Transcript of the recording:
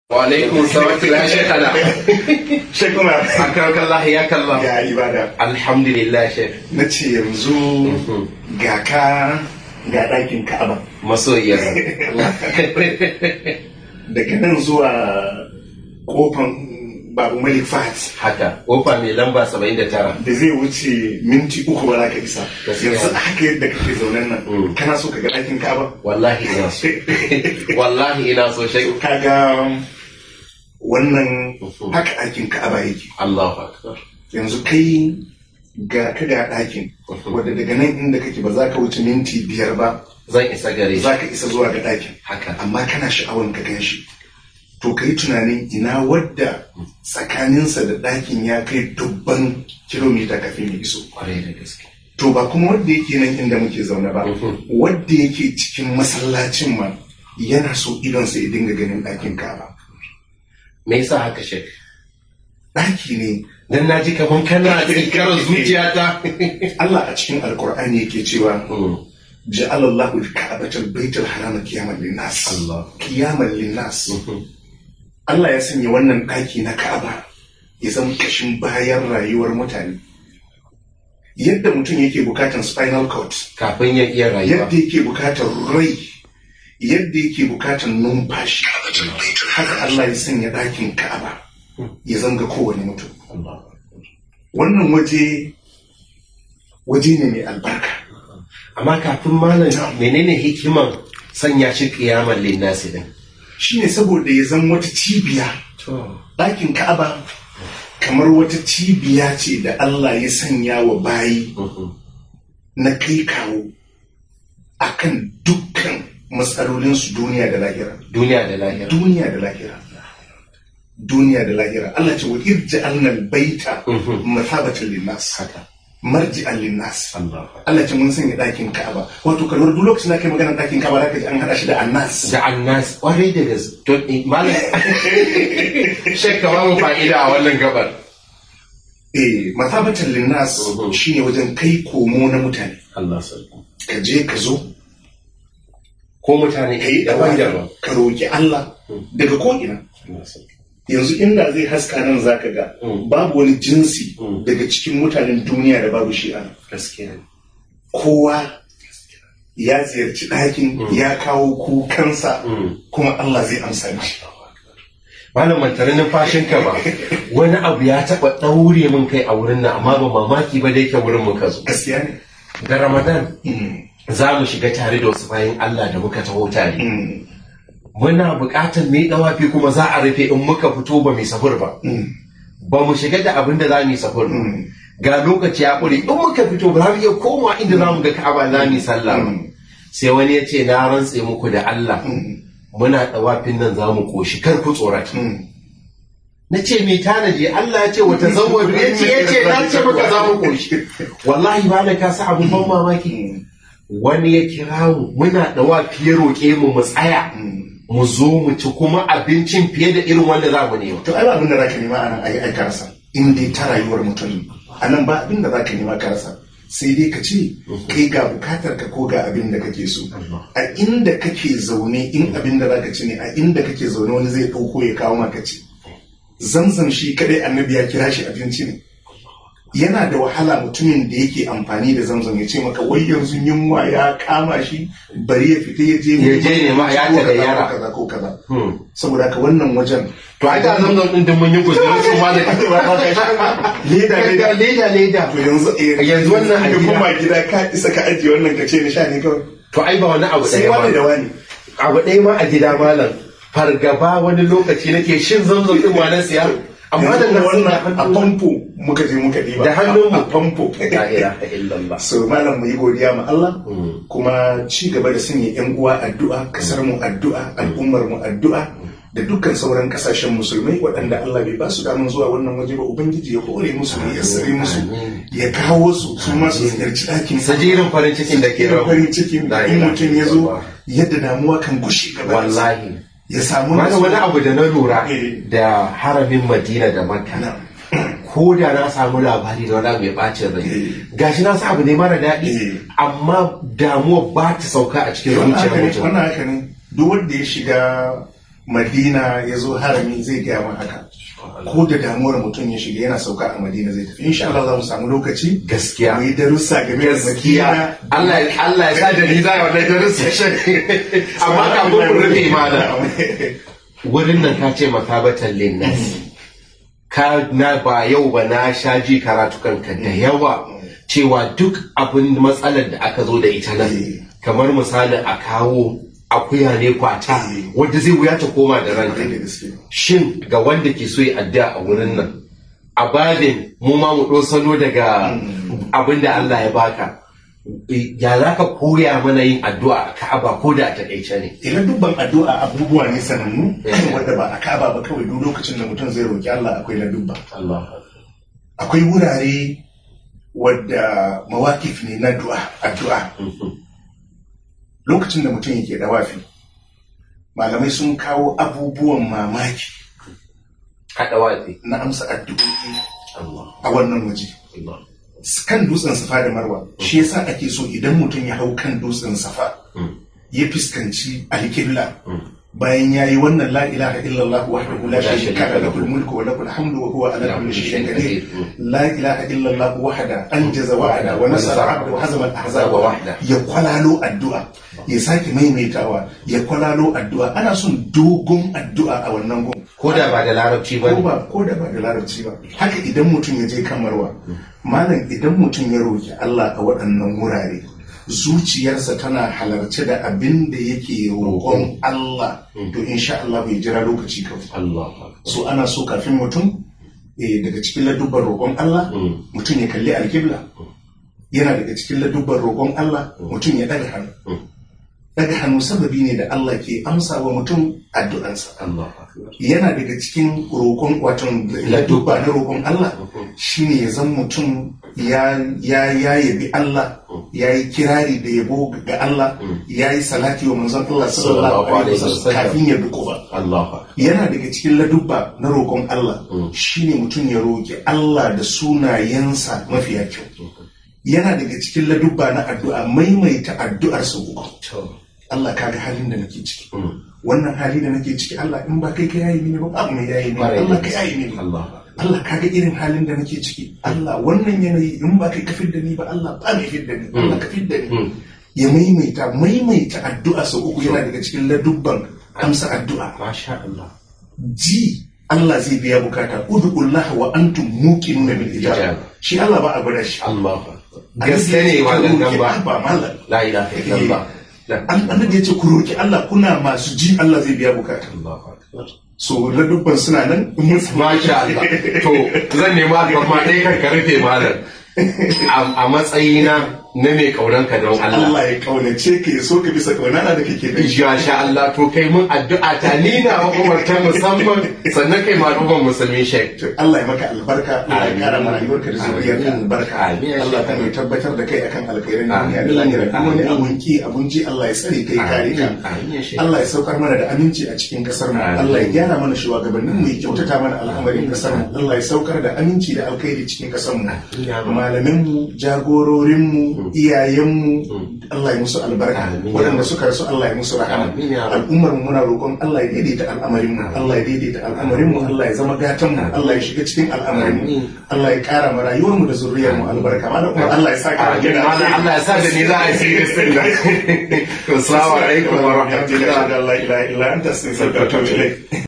Wa salam ya shekana. Shekuna. Akarkallah ya kallah. Ya ibada. Alhamdulillah shek. Na ce yanzu ga ɗakin Ka'aba. Masoyiyar. Daga nan zuwa kofan Babu Malik Fahad. Haka, kofa mai lamba 79. Da zai wuce minti 3 ba za ka isa. Yanzu haka yadda kake zaunen nan. Kana so ka ga ɗakin Ka'aba? Wallahi ina so. Wallahi ina so shek. Kaga wannan haka ɗakin Ka'aba yake. Allahu akbar. Yanzu kai ga ɗakin wadda daga nan inda kake ba za ka wuce minti 5 ba. Zan isa gare shi. Za ka isa zuwa ga ɗakin. Haka. Amma kana sha'awan ka gan shi. To ka yi tunanin ina wadda tsakaninsa da ɗakin ya kai dubban kilomita kafin ya iso. Kwarai da gaske. To ba kuma wadda yake nan inda muke zaune ba. Wadda yake cikin masallacin ma yana so idonsa ya dinga ganin ɗakin Ka'aba. Me yasa haka shek? Ɗaki ne. Dan na ji kaman kana tsinkar zuciyata. Allah a cikin Alkur'ani yake cewa ja'alallahu al-ka'batal baitul harama qiyaman lin-nas. Qiyaman lin-nas. Allah ya sanya wannan ɗaki na Ka'aba ya zama kashin bayan rayuwar mutane. Yadda mutum yake bukatan spinal cord kafin ya iya rayuwa. Yadda yake bukatan rai, yadda yake bukatan numfashi. Haka Allah ya sanya ɗakin Ka'aba ya zama ga kowane mutum. Wannan waje ne mai albarka. Amma kafin malam menene hikiman sanya shi kiyaman linnasi din? Shine saboda ya zama wata cibiya. Ɗakin Ka'aba kamar wata cibiya ce da Allah ya sanya wa bayi na kai kawo akan dukkan matsalolinsu duniya da lahira. Duniya da lahira. Duniya da lahira. Duniya da lahira. Allah ce wa irja'alna al-baita mathabatan lin-nas. Marji'an lin-nas. Allah ce mun sanya ɗakin Ka'aba. Wato kalwar duk lokacin da kai magana ɗakin Ka'aba zaka ji an hada shi da annas. Da annas. Kwarai da gaske. To malam shekka ba mu fa'ida a wannan gabar. Mathabatan lin-nas shine wajen kai komo na mutane. Allah sarki. Ka je ka zo ko mutane kai daban-daban ka roki Allah daga ko ina. Yanzu inda zai haska nan zaka ga babu wani jinsi daga cikin mutanen duniya da babu shi a gaskiya. Kowa ya ziyarci ɗakin ya kawo kukansa kuma Allah zai amsa mishi. Malam mantare numfashinka ba wani abu ya taɓa ɗaure min kai a wurin nan amma ba mamaki ba da yake wurin muka zo. Gaskiya ne. Da Ramadan za mu shiga tare da wasu bayan Allah da muka taho tare. Muna buƙatar mai ɗawafi kuma za a rufe in muka fito ba mai sahur ba. Ba mu shiga da abin da za mu yi sahur. Ga lokaci ya ƙure in muka fito ba za mu iya koma inda za mu ga Ka'aba za mu yi sallah. Sai wani ya ce na rantse muku da Allah. Muna ɗawafin nan za mu ƙoshi kar ku tsorata. Na ce mai tanaji Allah ya ce wata zawwadu ya ce na ce maka za mu ƙoshi. Wallahi ba na kasa abin ban mamaki. Wani ya kira mu muna ɗawafi ya roƙe mu mu tsaya. Mu zo mu ci kuma abincin fiye da irin wanda za mu nema. To ai ba abin da zaka nema anan ai ka rasa. In dai ta rayuwar mutum anan ba abin da zaka nema ka rasa. Sai dai ka ce kai ga bukatar ka ko ga abin da kake so. A inda kake zaune in abin da zaka ci ne a inda kake zaune wani zai ɗauko ya kawo maka ci. Zamzam shi kadai annabi ya kira shi abinci ne. Yana da wahala mutumin da yake amfani da zamzam ya ce maka wai yanzu yunwa ya kama shi bari ya fita ya je ne ma ya ta yara kaza ko kaza. Saboda haka wannan wajen to ai da zamzam din mun yi guzuri su ma da leda to yanzu wannan a kuma gida ka isa ka ajiye wannan ka ce ni sha ne kawai. To ai ba wani abu sai wani da wani abu ɗaya ma a gida malam fargaba wani lokaci nake shin zamzam din ma na siya. Amma da wannan a famfo muka je muka ɗiba da hannun a famfo. La ilaha illallah. So malam mu yi godiya ma Allah kuma ci gaba da sanya yan uwa addu'a, kasar mu addu'a, al'ummar mu addu'a da dukkan sauran kasashen musulmai waɗanda Allah bai ba su daman zuwa wannan waje ba ubangiji ya kore musu ya sare musu ya kawo su su ma su ziyarci ɗakin sajirin farin cikin da ke rabu farin cikin da in mutum ya zo yadda damuwa kan gushe gaba wallahi ya samu wani abu da na lura da haramin Madina da Makka ko da na samu labari da wani mai bacin rai gashi na sa abu ne mara daɗi amma damuwa ba ta sauka a cikin zuciyar mutum. Wannan haka ne duk wanda ya shiga Madina ya zo harami zai gaya min haka. Ko da damuwar mutum ya shiga yana sauka a Madina zai tafi. Insha Allah za mu samu lokaci. Gaskiya. Mu yi darussa game da Madina. Allah ya sa da ni za a wannan darussa shi. Amma kafin mu rufe mana. Wurin nan ka ce masabatan linnas. Ka na ba yau ba na sha ji karatukan ka da yawa cewa duk abin matsalar da aka zo da ita nan kamar misali a kawo akuya ne kwata wanda zai wuya ta koma da ranta. Shin ga wanda ke so ya addu'a a wurin nan a babin mu ma mu salo daga abin da Allah ya baka ya za ka koya mana yin addu'a a Ka'aba ko da a takaice ne? Idan dubban addu'a abubuwa ne sanannu wanda ba a Ka'aba ba kawai duk lokacin da mutum zai roki Allah akwai na dubba. Akwai wurare wadda mawakif ne na addu'a. Lokacin da mutum yake dawafi malamai sun kawo abubuwan mamaki a dawafi na amsa addu'o'i a wannan waje. Kan dutsen Safa da Marwa shi yasa ake so idan mutum ya hau kan dutsen Safa ya fuskanci alƙibla bayan yayi wannan la ilaha illallah wahdahu la sharika lahu lahul mulku wa lahul hamdu wa huwa ala kulli shay'in qadir la ilaha illallah wahda anjaza wa'ada wa nasara 'abda wa hazama al-ahzaba wahda. Ya kwalalo addu'a ya sake maimaitawa ya kwalalo addu'a. Ana son dogon addu'a a wannan gun ko da ba da larabci ba ko da ba da larabci ba. Haka idan mutum ya je kan Marwa malam idan mutum ya roki Allah a waɗannan wurare zuciyarsa tana halarce da abin da yake roƙon Allah to insha Allah bai jira lokaci kawai. So ana so kafin mutum daga cikin ladubban roƙon Allah mutum ya kalli alƙibla. Yana daga cikin ladubban roƙon Allah mutum ya ɗaga hannu. Ɗaga hannu sababi ne da Allah ke amsa wa mutum addu'ansa. Yana daga cikin roƙon watan ladubba na roƙon Allah shine ya zan mutum ya yabi Allah, ya yi kirari da yabo ga Allah, ya yi salati wa manzon Allah sallallahu alaihi wasallam kafin ya dukufa. Yana daga cikin ladubba na roƙon Allah shine mutum ya roƙi Allah da sunayensa mafiya kyau. Yana daga cikin ladubba na addu'a maimaita addu'ar sa uku. Allah kaga halin da nake ciki. Wannan hali da nake ciki Allah in ba kai ka yayi mini ba abu mai yayi mini Allah ka yayi mini. Allah kaga irin halin da nake ciki. Allah wannan yanayi in ba kai ka fidda ni ba Allah ba mai fidda ni. Allah ka fidda ni. Ya maimaita addu'a sau uku yana daga cikin ladubban amsa addu'a. Masha Allah. Ji Allah zai biya bukata. Ud'ullah wa antum muqinuna bil ijaba. Shi Allah ba a gwada shi. Allah. Gaske ne wannan nan ba. La ilaha illallah. Annabi ya ce ku roki Allah kuna masu ji Allah zai biya bukata. So ladubban suna nan. Masha Allah. To zan nemi alfarma ɗaya kan rufe malam. A matsayina na mai kaunanka don Allah. Allah ya kaunace ka ya so ka bisa kaunana da kake da shi. Masha Allah to kai mun addu'a ta ni na makomarta musamman sannan kai malumman musulmi shek. Allah ya maka albarka, Allah ya kara mana rayuwarka da zuriyarka albarka. Allah ka mai tabbatar da kai akan alkhairin duniya da lahira. Duk wani abun ki abun ji Allah ya tsare kai kare ka. Allah ya saukar mana da aminci a cikin kasar mu. Allah ya gyara mana shugabannin mu, ya kyautata mana al'amarin kasar mu. Allah ya saukar da aminci da alkhairi cikin kasar mu. Malamin mu, jagororin mu, iyayenmu Allah ya musu albarka, waɗanda suka rasu Allah ya musu rahama. Al'ummar mu muna roƙon Allah ya daidaita al'amarin mu, Allah ya daidaita al'amarin mu, Allah ya zama gatan mu, Allah ya shiga cikin al'amarin mu, Allah ya ƙara ma rayuwar mu da zuriyar mu albarka. Malam Allah ya saka da gida. Allah ya sa da ni za a yi bismillah. Assalamu alaikum wa rahmatullahi wa barakatuh. La ilaha illa anta astaghfiruka wa atubu ilaik.